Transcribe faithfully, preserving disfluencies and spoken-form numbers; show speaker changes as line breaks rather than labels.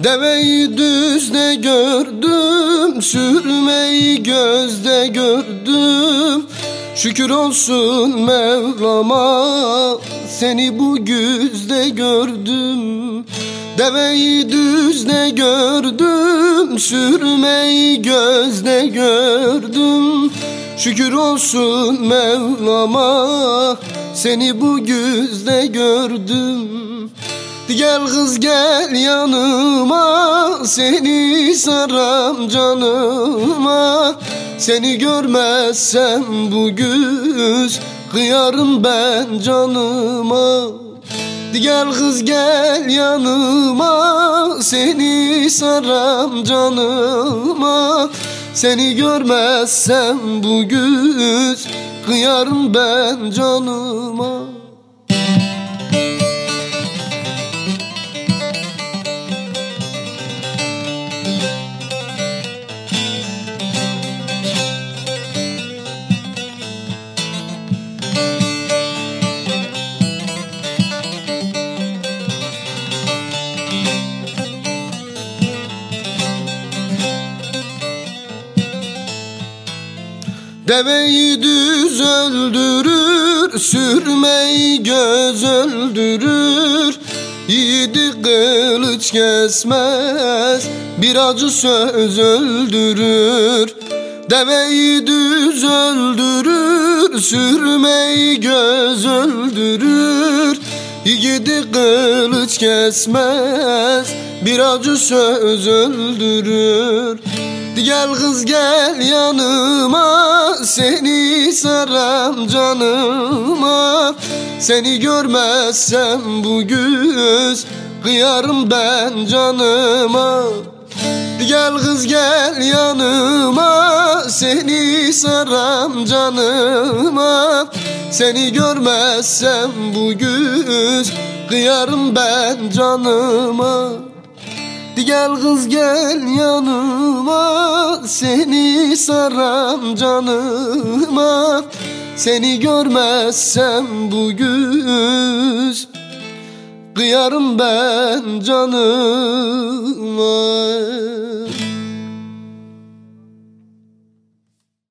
Deveyi düzde gördüm, sürmeyi gözde gördüm. Şükür olsun Mevlam'a, seni bu güzde gördüm. Deveyi düzde gördüm, sürmeyi gözde gördüm. Şükür olsun Mevlam'a, seni bu güzde gördüm. Gel kız gel yanıma, seni saram canıma. Seni görmezsem bu güz, kıyarım ben canıma. Gel kız gel yanıma, seni saram canıma. Seni görmezsem bu güz, kıyarım ben canıma. Deveyi düz öldürür, sürmeyi göz öldürür. Yiğidi kılıç kesmez, bir acı söz öldürür. Deveyi düz öldürür, sürmeyi göz öldürür. Yiğidi kılıç kesmez, bir acı söz öldürür. Gel kız gel yanıma, seni saram canıma. Seni görmezsem bu güz, kıyarım ben canıma. Gel kız gel yanıma, seni saram canıma. Seni görmezsem bu güz, kıyarım ben canıma. Gel kız gel yanıma, seni saram canıma. Seni görmezsem bu güz, kıyarım ben canıma.